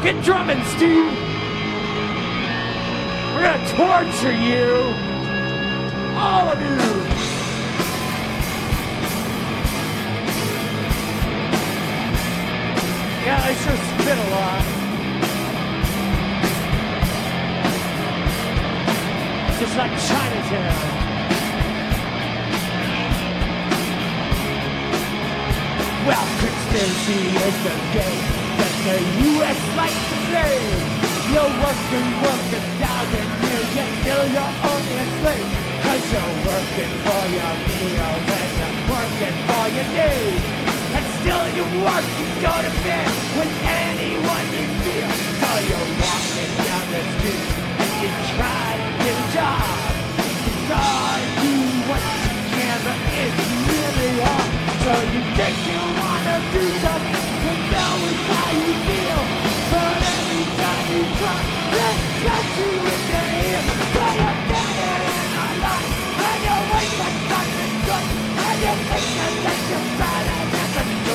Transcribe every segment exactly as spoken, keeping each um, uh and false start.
Get drumming, Steve! We're gonna torture you! All of you! Yeah, they sure spit a lot. Just like Chinatown. Well, conspiracy is the game that the U S likes to play. You're working, working thousand years, yet still you're only a slave. Cause you're working for your meals and you're working for your days. And still you work, you go to bed with anyone you feel. So you're walking down the street and you try to get a job. You try to do what you can, but it's really hard. So you think you wanna do something to know how you feel. But every time you try, it gets you in the ear. So you're dead in a life, and you wake up something good, and you think that you're bad at it. So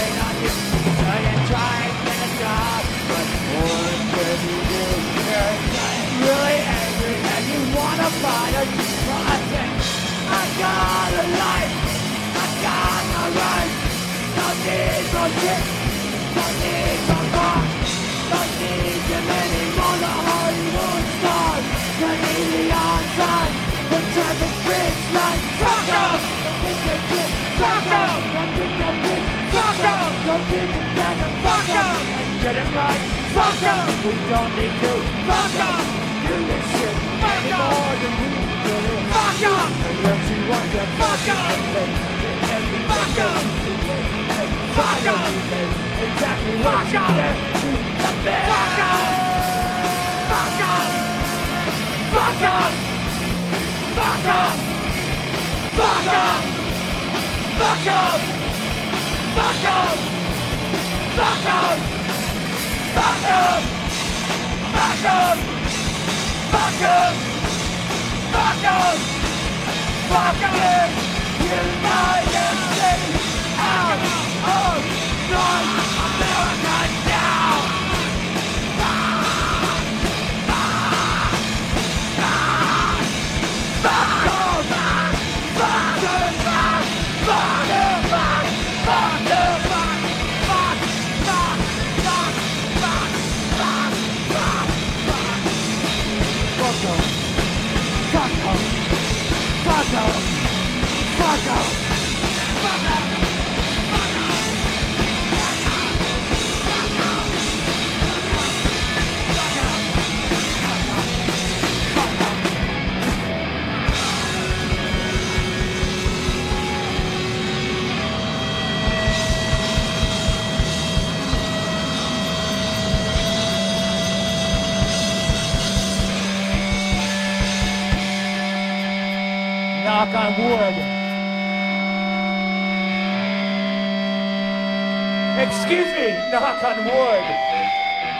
you try and get a job, but what can you do? You're really angry and you wanna fight a process. I got a life, I got a right. No need for shit, no need for rock, no need to anymore. The Hollywood stars, the neon sign, the traffic bridge line. Fuck up, fuck up, fuck up, don't keep it down and fuck up, and get it right. Fuck up, we don't need to. Fuck up, do this shit anymore than we do. Fuck up, unless you want to. Fuck up, fuck up, fuck up, exactly what you said. Fuck up, fuck up, fuck up, fuck up, fuck up, fuck up. Fuck up! Fuck up! Fuck up! Fuck up! Fuck up! Fuck up! Fuck up! United States out of North America now! Fuck up! Fuck up! Fuck up! Fuck the fuck, fuck, fuck, fuck, fuck, fuck, fuck, fuck. Fuck up, fuck up, fuck up, fuck up, fuck up. Knock on wood. Excuse me, knock on wood.